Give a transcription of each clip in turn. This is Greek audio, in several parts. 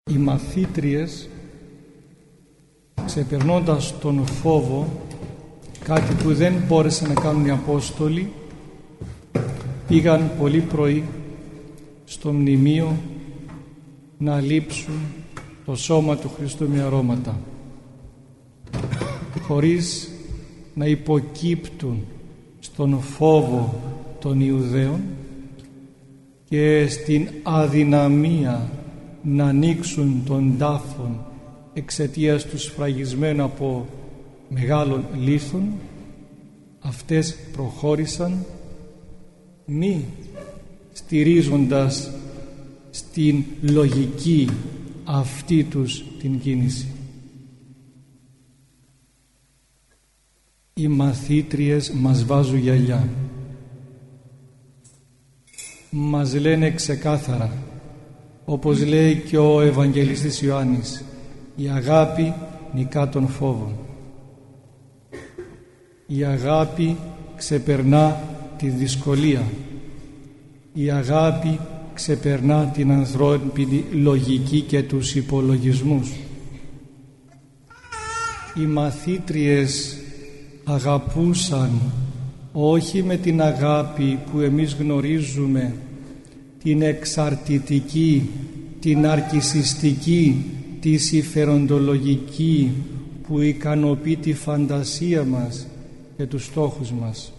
Οι μαθήτριες, ξεπερνώντας τον φόβο, κάτι που δεν μπόρεσαν να κάνουν οι Απόστολοι, πήγαν πολύ πρωί στο μνημείο να λείψουν το σώμα του Χριστού με αρώματα, χωρίς να υποκύπτουν στον φόβο των Ιουδαίων και στην αδυναμία να ανοίξουν τον τάφον εξαιτίας του σφραγισμένου από μεγάλων λίθων. Αυτές προχώρησαν μη στηρίζοντας στην λογική αυτή τους την κίνηση. Οι μαθήτριες μας βάζουν γυαλιά, μας λένε ξεκάθαρα, όπως λέει και ο Ευαγγελιστής Ιωάννης, η αγάπη νικά τον φόβο. Η αγάπη ξεπερνά τη δυσκολία. Η αγάπη ξεπερνά την ανθρώπινη λογική και τους υπολογισμούς. Οι μαθήτριες αγαπούσαν όχι με την αγάπη που εμείς γνωρίζουμε, την εξαρτητική, την αρκισιστική, τη συμφεροντολογική που ικανοποιεί τη φαντασία μας και τους στόχους μας.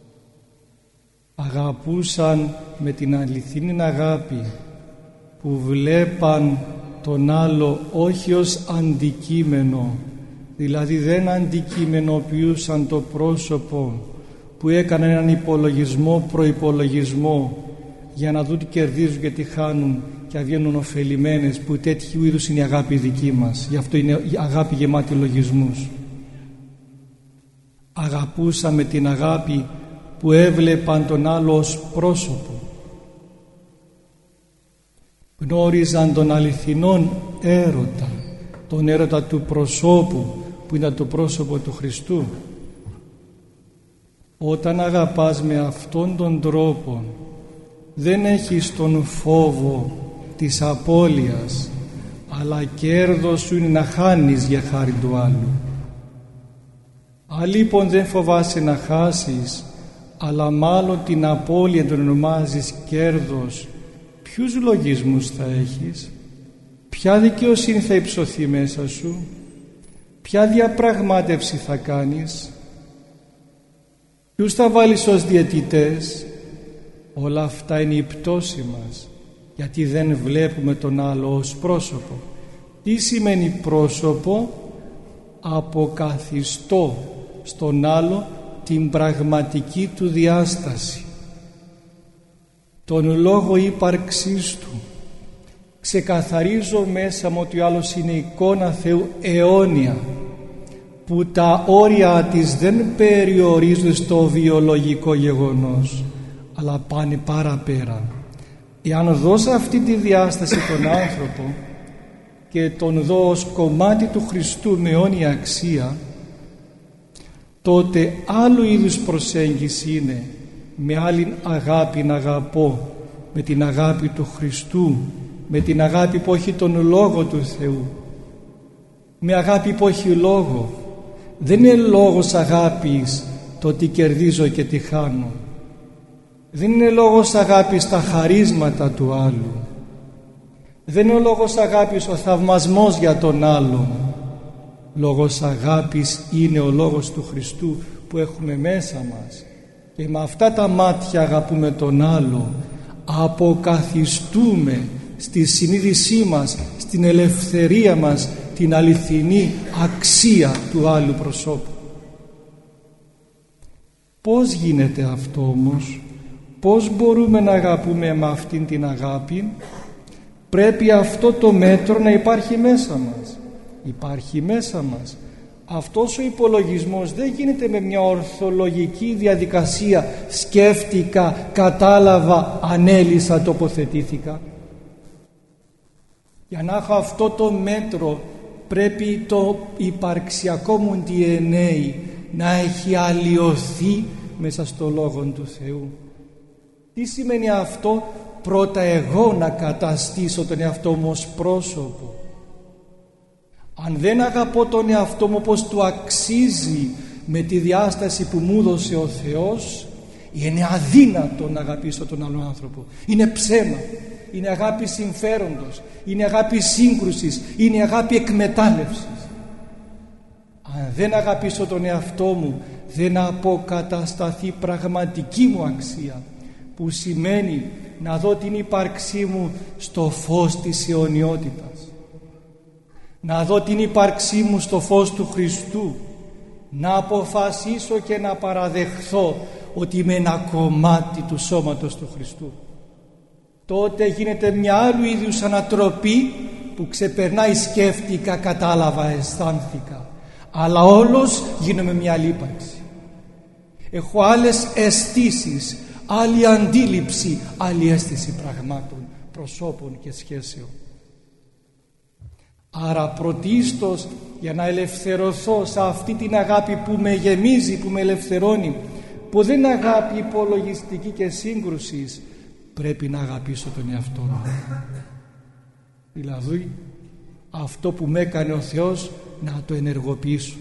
Αγαπούσαν με την αληθινή αγάπη που βλέπαν τον άλλο όχι ως αντικείμενο, δηλαδή δεν αντικειμενοποιούσαν το πρόσωπο που έκαναν έναν υπολογισμό, προϋπολογισμό για να δουν τι κερδίζουν και τι χάνουν και βγαίνουν ωφελημένες, που τέτοιου είδους είναι η αγάπη δική μας. Γι' αυτό είναι η αγάπη γεμάτη λογισμούς. Αγαπούσαν με την αγάπη που έβλεπαν τον άλλο ως πρόσωπο. Γνώριζαν τον αληθινόν έρωτα, τον έρωτα του προσώπου που ήταν το πρόσωπο του Χριστού. Όταν αγαπάς με αυτόν τον τρόπο, δεν έχεις τον φόβο της απώλειας, αλλά κέρδος σου είναι να χάνεις για χάρη του άλλου. Αν λοιπόν δεν φοβάσαι να χάσεις, αλλά μάλλον την απώλεια τον ονομάζεις κέρδος, ποιους λογισμούς θα έχεις? Ποια δικαιοσύνη θα υψωθεί μέσα σου? Ποια διαπραγμάτευση θα κάνεις? Ποιους θα βάλεις ως διαιτητές? Όλα αυτά είναι η πτώση μας, γιατί δεν βλέπουμε τον άλλο ως πρόσωπο. Τι σημαίνει πρόσωπο? Αποκαθιστώ στον άλλο την πραγματική του διάσταση, τον λόγο ύπαρξής του. Ξεκαθαρίζω μέσα μου ότι ο άλλος είναι εικόνα Θεού αιώνια, που τα όρια της δεν περιορίζονται στο βιολογικό γεγονός, αλλά πάνε παραπέρα. Εάν δώσω αυτή τη διάσταση τον άνθρωπο και τον δω ως κομμάτι του Χριστού με αιώνια αξία, τότε άλλου είδους προσέγγιση είναι με άλλη αγάπη να αγαπώ, με την αγάπη του Χριστού, με την αγάπη που έχει τον Λόγο του Θεού, με αγάπη που έχει λόγο. Δεν είναι λόγος αγάπης το τι κερδίζω και τι χάνω. Δεν είναι λόγος αγάπης τα χαρίσματα του άλλου. Δεν είναι ο λόγος αγάπης ο θαυμασμός για τον άλλον. Λόγος αγάπης είναι ο λόγος του Χριστού που έχουμε μέσα μας, και με αυτά τα μάτια αγαπούμε τον άλλο, αποκαθιστούμε στη συνείδησή μας, στην ελευθερία μας, την αληθινή αξία του άλλου προσώπου. Πώς γίνεται αυτό όμως? Πώς μπορούμε να αγαπούμε με αυτήν την αγάπη? Πρέπει αυτό το μέτρο να υπάρχει μέσα μας. Υπάρχει μέσα μας. Αυτός ο υπολογισμός δεν γίνεται με μια ορθολογική διαδικασία, σκέφτηκα, κατάλαβα, ανέλησα, τοποθετήθηκα. Για να έχω αυτό το μέτρο πρέπει το υπαρξιακό μου DNA να έχει αλλοιωθεί μέσα στο Λόγο του Θεού. Τι σημαίνει αυτό? πρώτα εγώ να καταστήσω τον εαυτό μου ως πρόσωπο. Αν δεν αγαπώ τον εαυτό μου όπως του αξίζει με τη διάσταση που μου έδωσε ο Θεός, είναι αδύνατο να αγαπήσω τον άλλον άνθρωπο. Είναι ψέμα, είναι αγάπη συμφέροντος, είναι αγάπη σύγκρουσης, είναι αγάπη εκμετάλλευσης. Αν δεν αγαπήσω τον εαυτό μου, δεν αποκατασταθεί πραγματική μου αξία, που σημαίνει να δω την ύπαρξή μου στο φως της αιωνιότητας, να δω την ύπαρξή μου στο φως του Χριστού, να αποφασίσω και να παραδεχθώ ότι είμαι ένα κομμάτι του σώματος του Χριστού. Τότε γίνεται μια άλλου είδους ανατροπή που ξεπερνάει σκέφτηκα, κατάλαβα, αισθάνθηκα, αλλά όλος γίνομαι μια άλλη ύπαρξη. Έχω άλλες αισθήσεις, άλλη αντίληψη, άλλη αίσθηση πραγμάτων, προσώπων και σχέσεων. Άρα πρωτίστως, για να ελευθερωθώ σε αυτή την αγάπη που με γεμίζει, που με ελευθερώνει, που δεν είναι αγάπη υπολογιστική και σύγκρουσης, πρέπει να αγαπήσω τον εαυτό μου. Δηλαδή αυτό που με έκανε ο Θεός να το ενεργοποιήσω,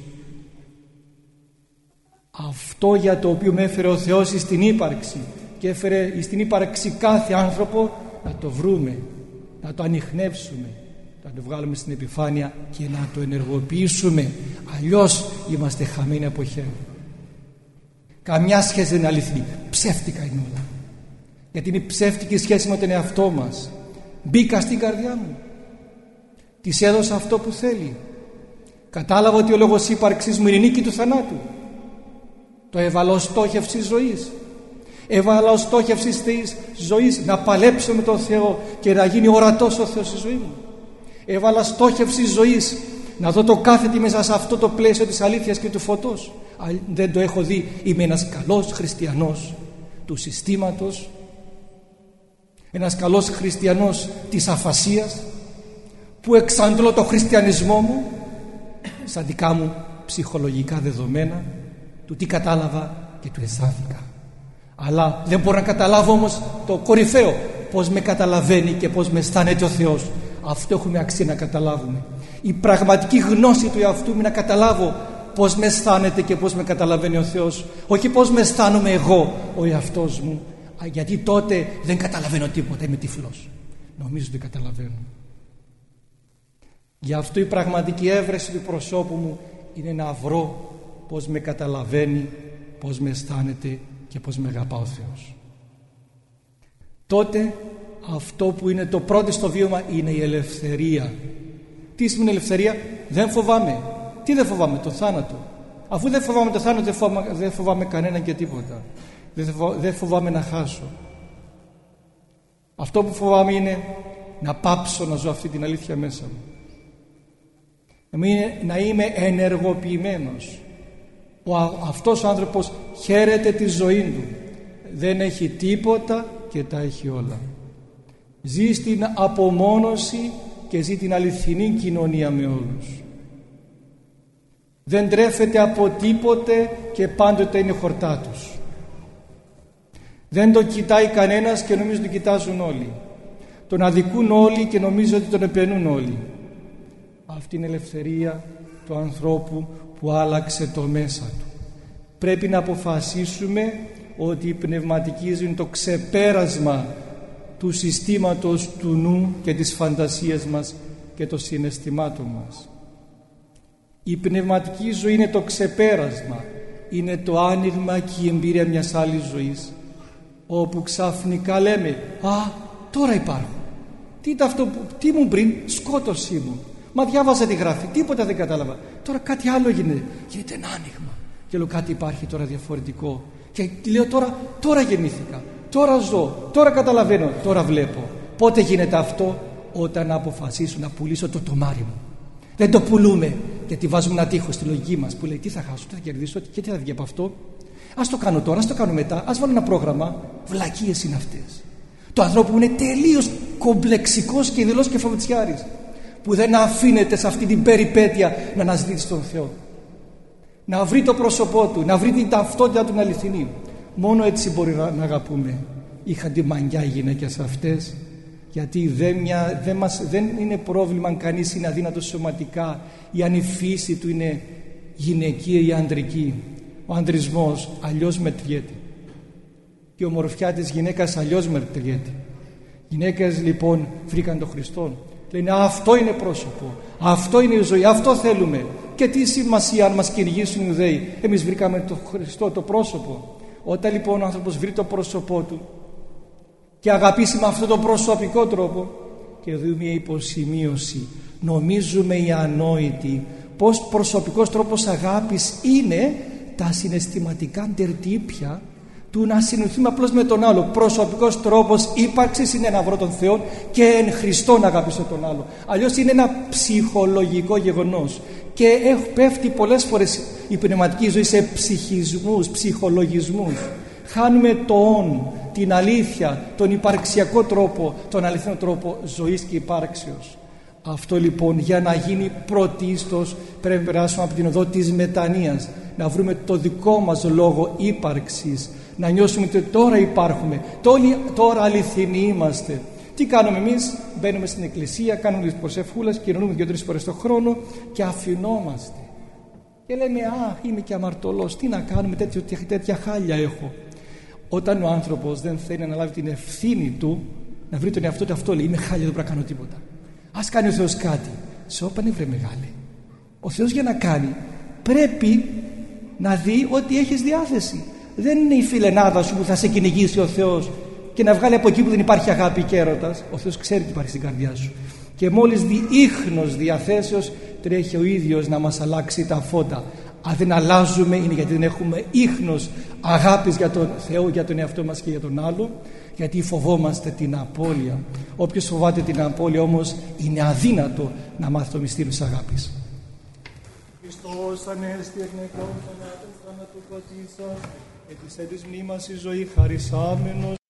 αυτό για το οποίο με έφερε ο Θεός στην ύπαρξη και έφερε στην ύπαρξη κάθε άνθρωπο, να το βρούμε, να το ανιχνεύσουμε, να το βγάλουμε στην επιφάνεια και να το ενεργοποιήσουμε. Αλλιώς είμαστε χαμένοι από χέρι. Καμιά σχέση δεν είναι αληθινή, ψεύτικα είναι όλα, γιατί είναι ψεύτικη σχέση με τον εαυτό μας. Μπήκα στην καρδιά μου, της έδωσα αυτό που θέλει, κατάλαβα ότι ο λόγος ύπαρξής μου είναι η νίκη του θανάτου, το έβαλα ως στόχευση ζωής, έβαλα ως στόχευση της ζωής να παλέψω με τον Θεό και να γίνει ορατός ο Θεός στη ζωή μου. Έβαλα στόχευση ζωής να δω το κάθετη μέσα σε αυτό το πλαίσιο της αλήθειας και του φωτός. Αν δεν το έχω δει, είμαι ένας καλός χριστιανός του συστήματος, ένας καλός χριστιανός της αφασίας, που εξαντλώ το χριστιανισμό μου στα δικά μου ψυχολογικά δεδομένα, του τι κατάλαβα και του αισθάνθηκα. Αλλά δεν μπορώ να καταλάβω όμως το κορυφαίο, πώς με καταλαβαίνει και πώς με αισθάνεται ο Θεός. Αυτό έχουμε αξία να καταλάβουμε. Η πραγματική γνώση του εαυτού μου, να καταλάβω πώς με αισθάνεται και πώς με καταλαβαίνει ο Θεός, όχι πώς με αισθάνομαι εγώ, ο εαυτός μου, γιατί τότε δεν καταλαβαίνω τίποτα, είμαι τυφλός. Νομίζω ότι καταλαβαίνω. Γι' αυτό η πραγματική έβρεση του προσώπου μου είναι να βρω πώς με καταλαβαίνει, πώς με αισθάνεται και πώς με αγαπά ο Θεός. Τότε αυτό που είναι το πρώτο στο βίωμα είναι η ελευθερία. Τι σημαίνει ελευθερία? Δεν φοβάμαι. Τι δεν φοβάμαι? Το θάνατο. Αφού δεν φοβάμαι το θάνατο, δεν φοβάμαι κανέναν και τίποτα. Δεν φοβάμαι να χάσω. Αυτό που φοβάμαι είναι να πάψω να ζω αυτή την αλήθεια μέσα μου. Να είμαι ενεργοποιημένος. Αυτός ο άνθρωπος χαίρεται τη ζωή του. Δεν έχει τίποτα και τα έχει όλα. Ζει στην απομόνωση και ζει την αληθινή κοινωνία με όλους. Δεν τρέφεται από τίποτε και πάντοτε είναι χορτάτος. Δεν το κοιτάει κανένας και νομίζω ότι τον κοιτάζουν όλοι. Τον αδικούν όλοι και νομίζω ότι τον επενούν όλοι. Αυτή είναι η ελευθερία του ανθρώπου που άλλαξε το μέσα του. Πρέπει να αποφασίσουμε ότι η πνευματική ζωή είναι το ξεπέρασμα του συστήματος του νου και της φαντασίας μας και των συναισθημάτων μας. Η πνευματική ζωή είναι το ξεπέρασμα, είναι το άνοιγμα και η εμπειρία μιας άλλης ζωής, όπου ξαφνικά λέμε «Α, τώρα υπάρχω». Τι ήταν αυτό, τι ήμουν πριν? Σκότωσή μου. Μα διάβαζα τη γράφη, τίποτα δεν κατάλαβα. Τώρα κάτι άλλο γίνεται ένα άνοιγμα. Και λέω κάτι υπάρχει τώρα διαφορετικό. Και λέω τώρα γεννήθηκα, τώρα ζω, τώρα καταλαβαίνω, τώρα βλέπω. Πότε γίνεται αυτό? Όταν αποφασίσω να πουλήσω το τομάρι μου. Δεν το πουλούμε γιατί βάζουμε ένα τείχο στη λογική μας που λέει τι θα χάσω, τι θα κερδίσω και τι θα βγει από αυτό. Ας το κάνω τώρα, ας το κάνω μετά, ας βάλω ένα πρόγραμμα. Βλακίες είναι αυτές. Το ανθρώπου είναι τελείως κομπλεξικός και δηλώς κεφαλοτσιάρης, που δεν αφήνεται σε αυτή την περιπέτεια να αναζητήσει τον Θεό, να βρει το πρόσωπό του, να βρει την ταυτότητα του αληθινή. Μόνο έτσι μπορεί να αγαπούμε. είχαν τη μαγιά οι γυναίκες αυτές, γιατί δεν είναι πρόβλημα αν κανείς είναι αδύνατος σωματικά ή αν η φύση του είναι γυναικεία ή ανδρική. Ο ανδρισμός αλλιώς μετριέται και η ομορφιά της γυναίκας αλλιώς μετριέται. Οι γυναίκες λοιπόν βρήκαν τον Χριστό, λένε αυτό είναι πρόσωπο, αυτό είναι η ζωή, αυτό θέλουμε. Και τι σημασία αν μας κυνηγήσουν οι Ιουδαίοι, εμείς βρήκαμε τον Χριστό, το πρόσωπο. Όταν λοιπόν ο άνθρωπος βρει το πρόσωπό του και αγαπήσει με αυτόν τον προσωπικό τρόπο, και εδώ μια υποσημείωση, νομίζουμε οι ανόητοι πως προσωπικός τρόπος αγάπης είναι τα συναισθηματικά τερτύπια του να συνοηθούμε απλώς με τον άλλο. Προσωπικός τρόπος ύπαρξης είναι να βρω τον Θεό και εν Χριστώ να αγαπήσω τον άλλο. Αλλιώς είναι ένα ψυχολογικό γεγονός και πέφτει πολλές φορές η πνευματική ζωή σε ψυχισμούς, ψυχολογισμούς. Χάνουμε την αλήθεια, τον υπαρξιακό τρόπο, τον αληθινό τρόπο ζωής και υπάρξεως. Αυτό λοιπόν για να γίνει πρωτίστως πρέπει να περάσουμε από την οδό της μετανοίας, να βρούμε το δικό μας λόγο ύπαρξης, να νιώσουμε ότι τώρα υπάρχουμε, τώρα αληθινοί είμαστε. Τι κάνουμε εμείς? Μπαίνουμε στην εκκλησία, κάνουμε τις προσευχούλες, κοινωνούμε 2-3 φορές το χρόνο και αφινόμαστε και λέμε είμαι και αμαρτωλός, τι να κάνουμε, τέτοια χάλια έχω. Όταν ο άνθρωπος δεν θέλει να λάβει την ευθύνη του, να βρει τον εαυτό του, αυτό λέει, είμαι χάλια, δεν πρέπει να κάνω τίποτα. Ας κάνει ο Θεός κάτι. Σώπανε βρε μεγάλε. Ο Θεός για να κάνει πρέπει να δει ότι έχεις διάθεση. Δεν είναι η φιλενάδα σου που θα σε κυνηγήσει ο Θεός και να βγάλει από εκεί που δεν υπάρχει αγάπη και έρωτας. Ο Θεός ξέρει τι υπάρχει στην καρδιά σου. Και μόλις δει ίχνος διαθέσεως, τρέχει ο ίδιος να μας αλλάξει τα φώτα. Αν δεν αλλάζουμε είναι γιατί δεν έχουμε ίχνος αγάπης για τον Θεό, για τον εαυτό μας και για τον άλλο, γιατί φοβόμαστε την απώλεια. Όποιος φοβάται την απώλεια όμως είναι αδύνατο να μάθει το μυστήριο της αγάπης. Χριστός ανέστη εκ νεκρών θανάτου πατήσας, και της έντης μνήμας η ζωή χαρισάμενος.